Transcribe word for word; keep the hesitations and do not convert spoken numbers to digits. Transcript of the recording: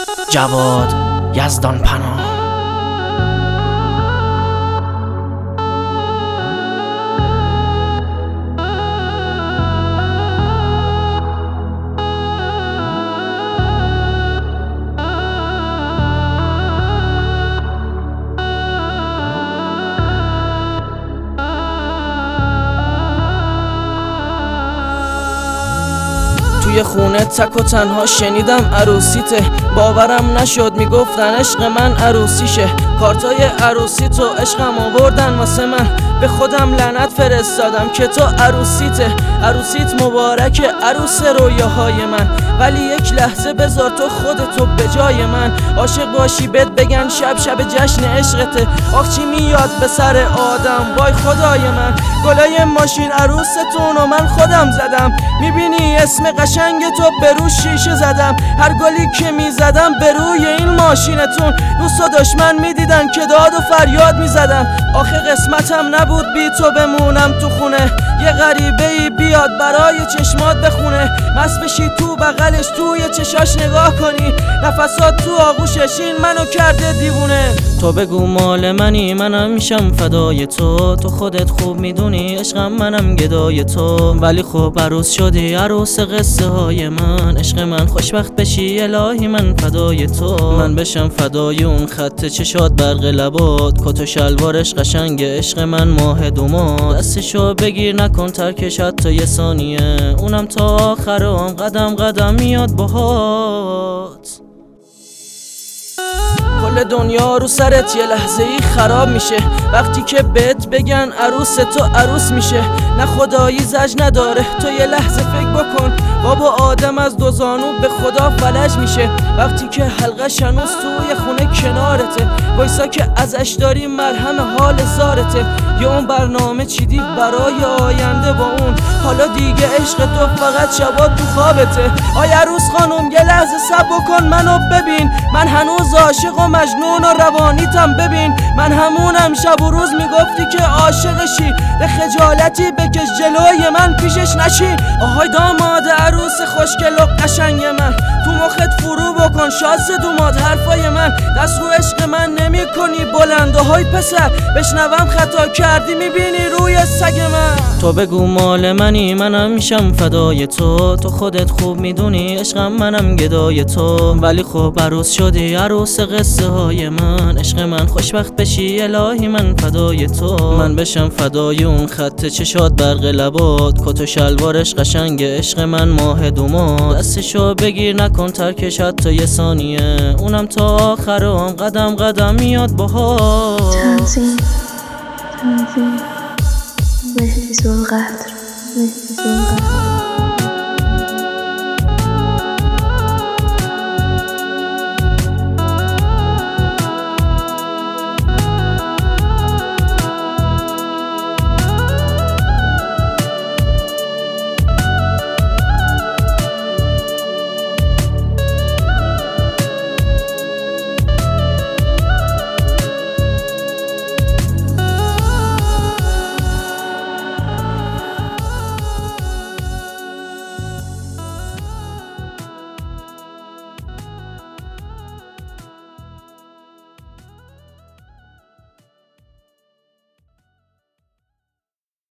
جواد یزدان پناه. توی خونه تک و تنها شنیدم عروسیته، باورم نشد میگفتن عشق من عروسیشه. کارتای عروسی تو عشقم آوردن واسه من، به خودم لعنت فرستادم که تو عروسیته. عروسیت مبارکه عروس رویاهای من، ولی یک لحظه بذار تو خودتو به جای من. عاشق باشی بهت بگن شب شب جشن عشقته، آخ چی میاد به سر آدم وای خدای من. گلای ماشین عروستون و من خودم زدم، میبینی اسم قشنگ تو به رو شیشه زدم. هر گلی که میزدم به روی این ماشینتون، دوست و دشمن میدیدن که داد و فریاد میزدم. آخه قسمتم نبود بی تو بمونم تو خونه، یه غریبه ای بیاد برای چشمات بخونه. مست بشی تو بغلش توی چشاش نگاه کنی، نفسات تو آغوشش این منو کرده دیوونه. تو بگو مال منی منم میشم فدای تو، تو خودت خوب میدونی عشقم منم گدای تو. ولی خب عروس شدی عروس قصه های من، عشق من خوشبخت بشی الهی من فدای تو. من بشم فدای اون خط چشات برق لبات، کت و شلوارش قشنگ عشق من ماه دومات. دستشو بگیر نکن ترکش حتی یه ثانیه، اونم تا آخرام قدم قدم میاد باهات. کل دنیا رو سرت یه لحظه ای خراب میشه، وقتی که بهت بگن عروس تو عروس میشه. نه خدایی زج نداره تو یه لحظه فکر بکن، بابا آدم از دو زانو به خدا فلج میشه. وقتی که حلقش هنوز توی خونه کنارته، وایسا که ازش داری مرهم حال زارته. یا اون برنامه چیدی برای آینده با اون، حالا دیگه عشق تو فقط شبا تو خوابته. آی عروس خانم یه لحظه صبر کن منو ببین، من هنوز عاشق و مجنون و روانیتم ببین. من همونم شب و روز میگفتی که عاشقشی، به خجالتی بکش جلوی من پیشش نشی. آهای داماد عروس خوشگل و قشنگ من، تو مخت فرو بکن شاز دوماد حرفای من. دست رو عشق من نمی کنی بلند، آهای پسر بشنوم خطا کردی میبینی روی سگ من. تو بگو مال منی منم میشم فدای تو، تو خودت خوب میدونی عشقم منم گدای تو. ولی خب عروس شدی عروس قصه های من، عشق من خوشبخت بشی الهی من فدای تو. من بشم فدای اون خط چشات برق لبات، کت و شلوارش قشنگ عشق من ماه دومات. دستشو بگیر نکن ترکش حتی یه ثانیه، اونم تا آخرام قدم قدم میاد باهات. تنظیم تنظیم مهدی ذوالقدر مهدی ذوالقدر